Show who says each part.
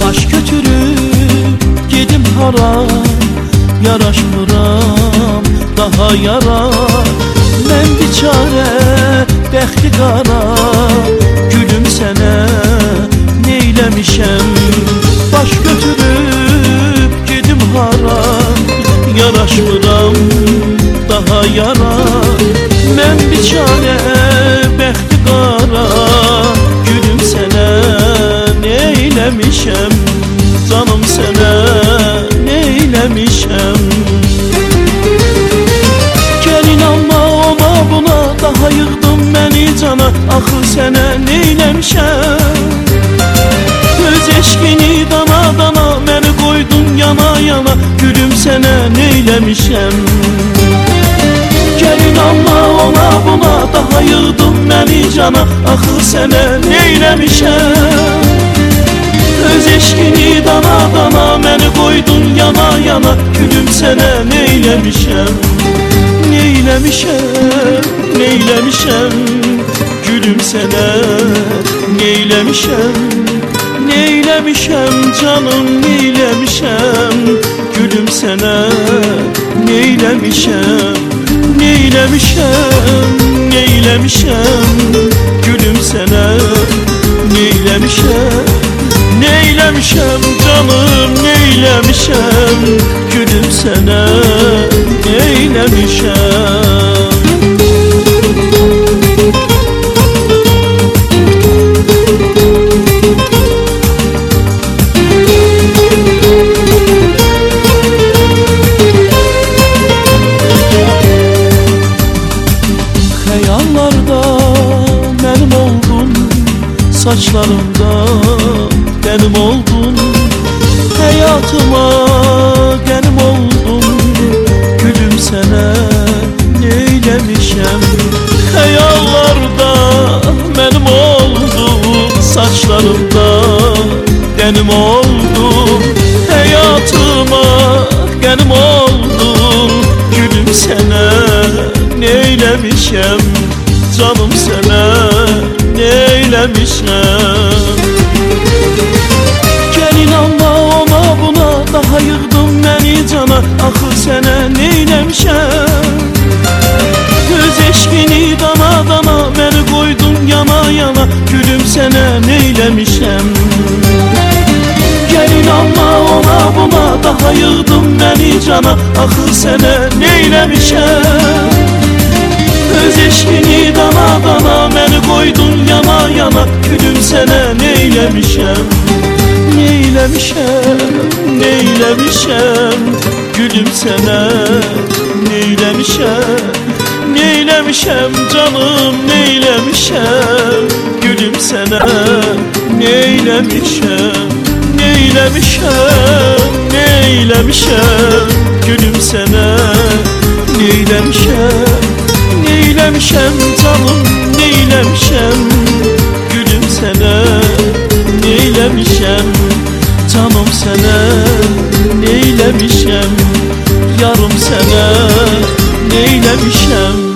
Speaker 1: baş götürüp gedim hara, yaraşmıram daha yara. Ben biçare bəxti qara, gülüm sənə neyləmişəm. Baş götürüp gedim hara, yaraşmıram daha yara. Ben biçare bəxti qara, gülüm sənə neyləmişəm. Canım sənə neyləmişəm. Gəlin amma ona buna, daha yığdım məni cana. Axı sənə neyləmişəm. Öz eşqini dana dana, məni qoydun yana yana. Gülüm sənə neyləmişəm. Gəlin amma ona buna, daha yığdım məni cana. Axı sənə neyləmişəm. Öz eşqini dana dana, məni qoydun yana yana. Gülüm sənə neyləmişəm. Neyləmişəm, neyləmişəm. Gülüm sənə neyləmişəm. Neyləmişəm canım, neyləmişəm. Gülüm sənə neyləmişəm. Neyləmişəm, neyləmişəm. Gülüm sənə neyləmişəm. Neyləmişəm canım, neyləmişəm. Gülüm sənə neyləmişəm. Xəyallarda mənim oldun, saçlarımda benim oldun. Hayatıma benim oldun, gülüm sənə neyləmişəm. Xəyallarda mənim oldun, saçlarımda benim oldun. Hayatıma benim oldun, gülüm sənə neyləmişəm. Canım sənə neyləmişəm. Gəlin amma ona buna, daha yığdım məni cana. Axı sənə neyləmişəm. Öz eşqini dana dana, məni qoydun yana yana. Gülüm sənə neyləmişəm. Gəlin amma ona buna, daha yığdım məni cana. Axı sənə neyləmişəm. Öz eşqini dana dana, məni qoydun yana yana. Gülüm sənə neyləmişəm. Neyləmişəm, neyləmişəm. Gülüm sənə neyləmişəm. Neyləmişəm canım, neyləmişəm. Gülüm sənə neyləmişəm. Neyləmişəm, neyləmişəm. Gülüm sənə neyləmişəm. Neyləmişəm canım, neyləmişəm. Gülüm sənə neyləmişəm. Canım sənə neyləmişəm. Yarım sənə neyləmişəm.